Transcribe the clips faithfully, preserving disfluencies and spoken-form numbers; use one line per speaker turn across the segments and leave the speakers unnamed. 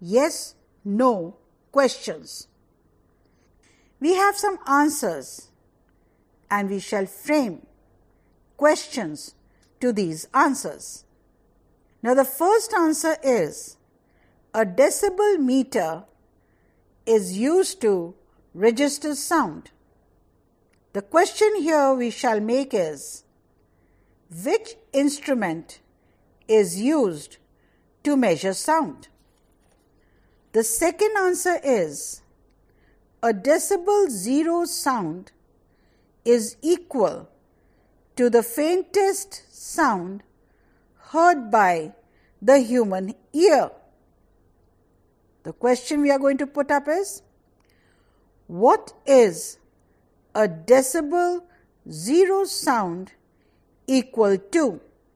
yes, no questions. We have some answers and we shall frame questions to these answers. Now the first answer is, a decibel meter is used to register sound. The question here we shall make is, which instrument is used to measure sound? The second answer is, a decibel zero sound is equal to the faintest sound heard by the human ear. The question we are going to put up is, what is a decibel zero sound equal to?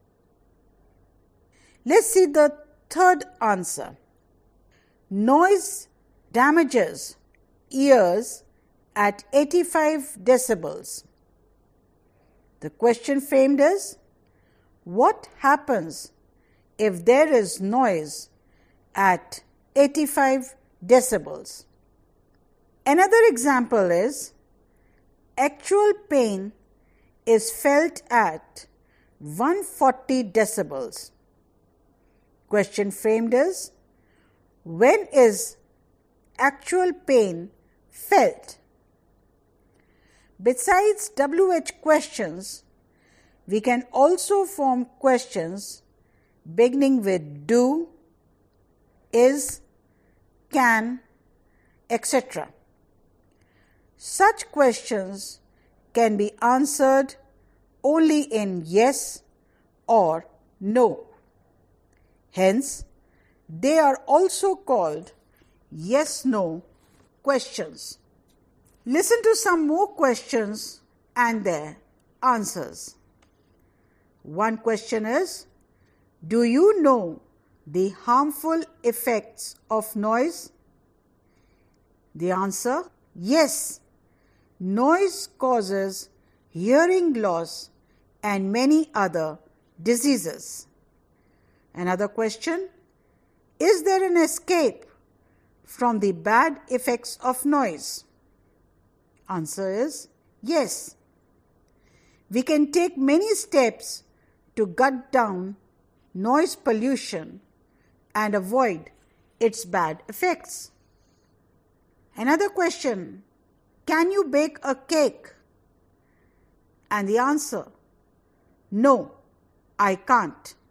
Let's see the third answer. Noise damages ears at eighty-five decibels. The question framed is, what happens if there is noise at eighty-five decibels? Another example is, actual pain is felt at one hundred forty decibels. Question framed is, when is actual pain felt? Besides W H questions, we can also form questions beginning with do, is, can, et cetera. Such questions can be answered only in yes or no. Hence, they are also called yes-no questions. Listen to some more questions and their answers. One question is, do you know the harmful effects of noise? The answer, yes. Noise causes hearing loss and many other diseases. Another question, is there an escape from the bad effects of noise? Answer is yes. We can take many steps to cut down noise pollution and avoid its bad effects. Another question, can you bake a cake? And the answer, no, I can't.